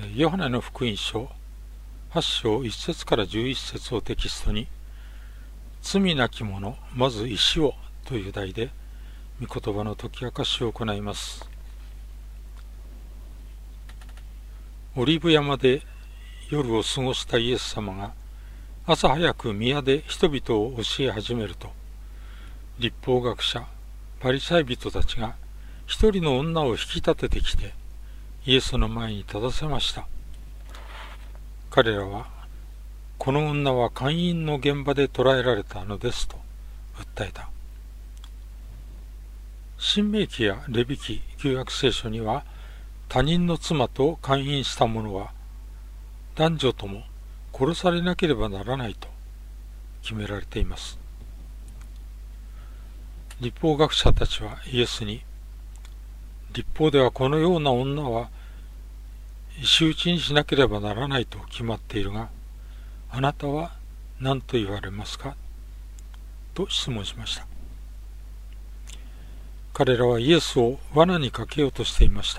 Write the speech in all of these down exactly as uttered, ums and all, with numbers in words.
ー、ヨハネの福音書はち章いち節からじゅういち節をテキストに、罪なき者まず石をという題で御言葉の解き明かしを行います。オリーブ山で夜を過ごしたイエス様が朝早く宮で人々を教え始めると、律法学者パリサイ人たちが一人の女を引き立ててきてイエスの前に立たせました。彼らは、この女は姦淫の現場で捕らえられたのですと訴えた。申命記やレビ記、旧約聖書には、他人の妻と姦淫した者は男女とも殺されなければならないと決められています。律法学者たちはイエスに、律法ではこのような女は石打ちにしなければならないと決まっているが、あなたは何と言われますかと質問しました。彼らはイエスを罠にかけようとしていました。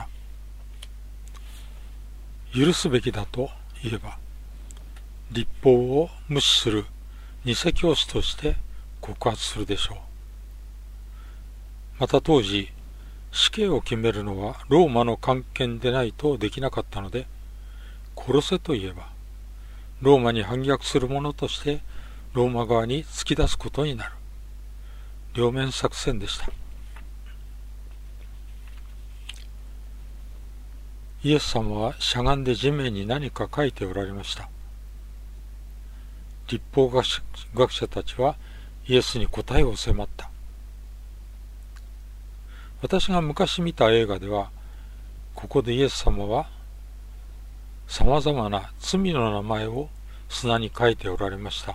許すべきだと言えば、律法を無視する偽教師として告発するでしょう。また当時、死刑を決めるのはローマの官権でないとできなかったので、殺せと言えば、ローマに反逆する者としてローマ側に突き出すことになる。両面作戦でした。イエス様はしゃがんで地面に何か書いておられました。律法学者、学者たちはイエスに答えを迫った。私が昔見た映画では、ここでイエス様はさまざまな罪の名前を砂に書いておられました。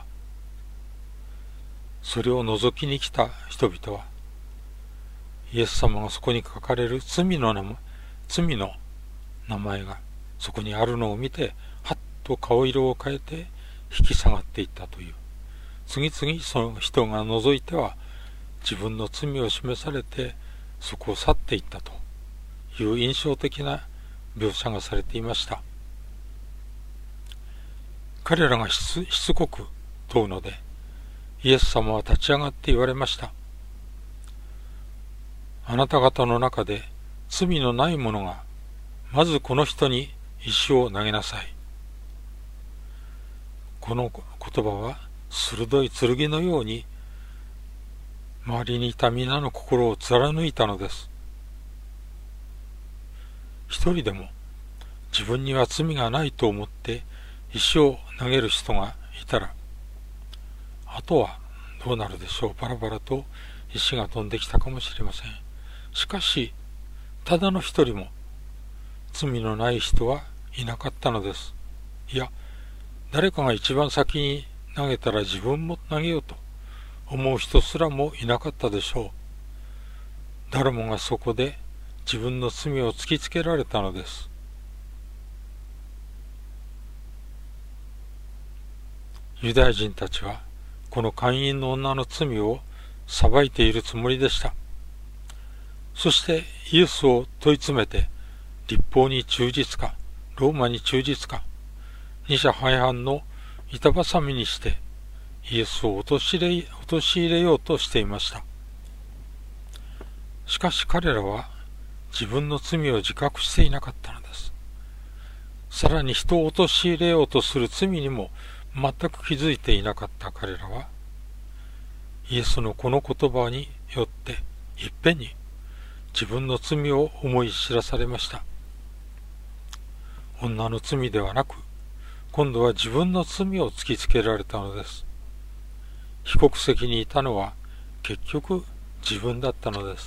それを覗きに来た人々は、イエス様がそこに書かれる罪の名前、罪の名前がそこにあるのを見て、はっと顔色を変えて引き下がっていったという。次々その人が覗いては、自分の罪を示されて、そこを去っていったという印象的な描写がされていました。彼らがしつ、しつこく問うので、イエス様は立ち上がって言われました。あなた方の中で罪のない者が、まずこの人に石を投げなさい。この言葉は鋭い剣のように、周りにいた皆の心を貫いたのです。一人でも自分には罪がないと思って石を投げる人がいたら、あとはどうなるでしょう。バラバラと石が飛んできたかもしれません。しかし、ただの一人も罪のない人はいなかったのです。いや、誰かが一番先に投げたら自分も投げようと思う人すらもいなかったでしょう。誰もがそこで自分の罪を突きつけられたのです。ユダヤ人たちはこの姦淫の女の罪を裁いているつもりでした。そしてイエスを問い詰めて、律法に忠実か、ローマに忠実か、二者背反の板挟みにしてイエスを陥れ、陥れようとしていました。しかし彼らは自分の罪を自覚していなかったのです。さらに人を陥れようとする罪にも全く気づいていなかった彼らは、イエスのこの言葉によっていっぺんに自分の罪を思い知らされました。女の罪ではなく、今度は自分の罪を突きつけられたのです。被告席にいたのは結局自分だったのです。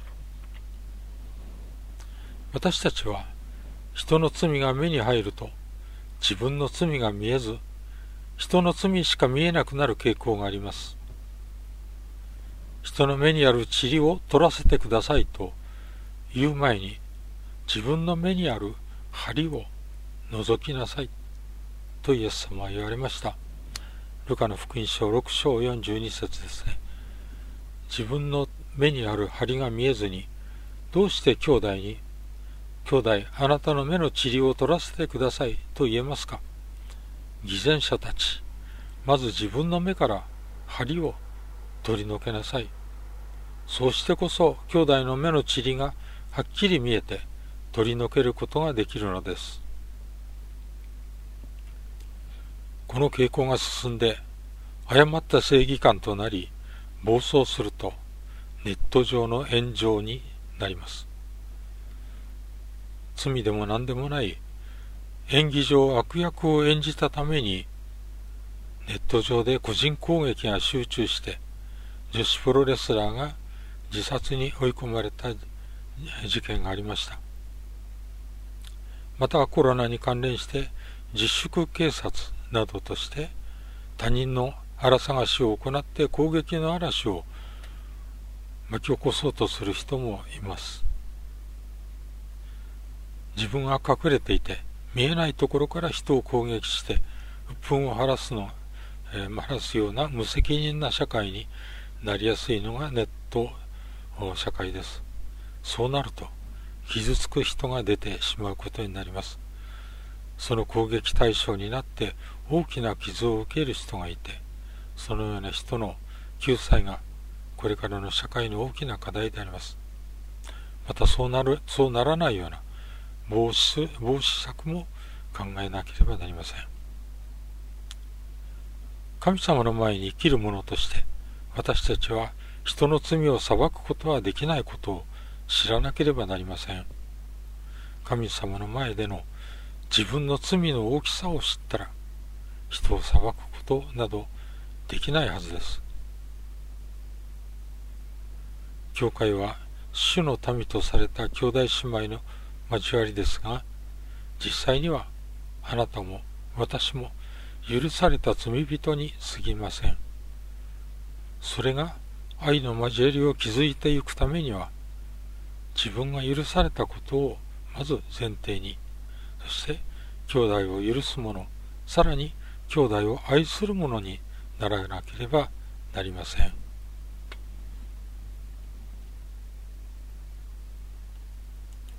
私たちは人の罪が目に入ると自分の罪が見えず、人の罪しか見えなくなる傾向があります。人の目にある塵を取らせてくださいと言う前に、自分の目にある針を覗きなさいとイエス様は言われました。ルカの福音書ろく章よんじゅうに節ですね。自分の目にある針が見えずに、どうして兄弟に兄弟、あなたの目の塵を取らせてくださいと言えますか。偽善者たち、まず自分の目から針を取り除けなさい。そうしてこそ兄弟の目の塵がはっきり見えて取り除けることができるのです。この傾向が進んで誤った正義感となり暴走するとネット上の炎上になります。罪でも何でもない演技上悪役を演じたためにネット上で個人攻撃が集中して女子プロレスラーが自殺に追い込まれた事件がありました。またコロナに関連して自粛警察などとして他人の荒探しを行って攻撃の嵐を巻き起こそうとする人もいます。自分が隠れていて見えないところから人を攻撃して鬱憤を晴らすの、えー、晴らすような無責任な社会になりやすいのがネット社会です。そうなると傷つく人が出てしまうことになります。その攻撃対象になって大きな傷を受ける人がいて、そのような人の救済がこれからの社会の大きな課題であります。またそうなる、そうならないような防止、防止策も考えなければなりません。神様の前に生きる者として私たちは人の罪を裁くことはできないことを知らなければなりません。神様の前での自分の罪の大きさを知ったら人を裁くことなどできないはずです。教会は主の民とされた兄弟姉妹の交わりですが、実際にはあなたも私も許された罪人に過ぎません。それが愛の交わりを築いていくためには、自分が許されたことをまず前提に、そして兄弟を許す者、さらに兄弟を愛する者にならなければなりません。